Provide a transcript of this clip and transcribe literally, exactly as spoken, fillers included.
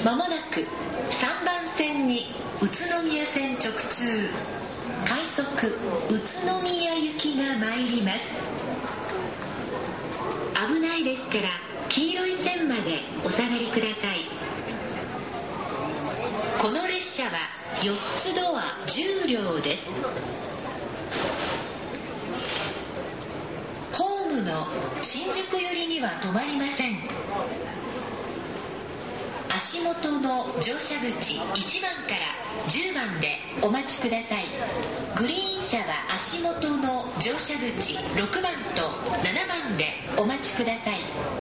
まもなくさんばん線に宇都宮線直通快速宇都宮行きが参ります。危ないですから黄色い線までお下がりください。この列車はよっつドアじゅう両です。ホームの新宿寄りには止まりません。足元の乗車口いちばんからじゅうばんでお待ちください。グリーン車は足元の乗車口ろくばんとななばんでお待ちください。